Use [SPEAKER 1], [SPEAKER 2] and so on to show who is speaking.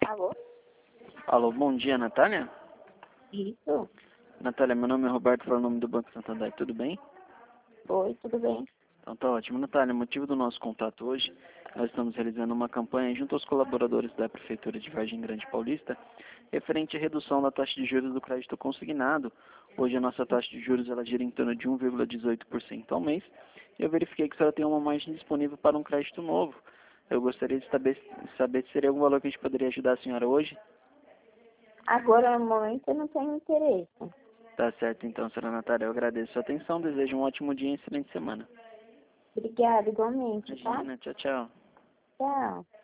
[SPEAKER 1] Alô?
[SPEAKER 2] Alô, bom dia, Natália?
[SPEAKER 1] Isso?
[SPEAKER 2] Natália, meu nome é Roberto, falo o nome do Banco Santander, tudo bem?
[SPEAKER 1] Oi, tudo bem?
[SPEAKER 2] Então tá ótimo. Natália, o motivo do nosso contato hoje, nós estamos realizando uma campanha junto aos colaboradores da Prefeitura de Vargem Grande Paulista, referente à redução da taxa de juros do crédito consignado. Hoje a nossa taxa de juros ela gira em torno de 1,18% ao mês. Eu verifiquei que a senhora tem uma margem disponível para um crédito novo. Eu gostaria de saber se seria algum valor que a gente poderia ajudar a senhora hoje.
[SPEAKER 1] Agora, no momento, eu não tenho interesse.
[SPEAKER 2] Tá certo, então, senhora Natália, eu agradeço a sua atenção, desejo um ótimo dia e excelente semana.
[SPEAKER 1] Obrigada, igualmente, tá?
[SPEAKER 2] Imagina, tchau, tchau.
[SPEAKER 1] Tchau.